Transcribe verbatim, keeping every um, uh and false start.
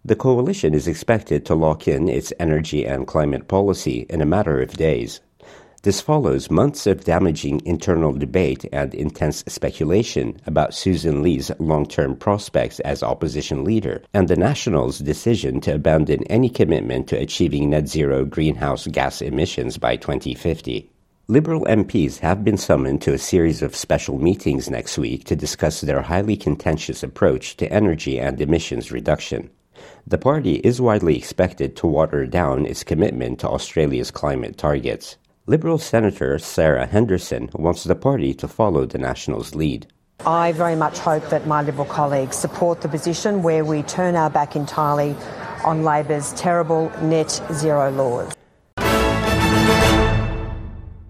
The coalition is expected to lock in its energy and climate policy in a matter of days. This follows months of damaging internal debate and intense speculation about Susan Lee's long-term prospects as opposition leader and the Nationals' decision to abandon any commitment to achieving net zero greenhouse gas emissions by twenty fifty. Liberal M Ps have been summoned to a series of special meetings next week to discuss their highly contentious approach to energy and emissions reduction. The party is widely expected to water down its commitment to Australia's climate targets. Liberal Senator Sarah Henderson wants the party to follow the Nationals' lead. I very much hope that my Liberal colleagues support the position where we turn our back entirely on Labor's terrible net zero laws.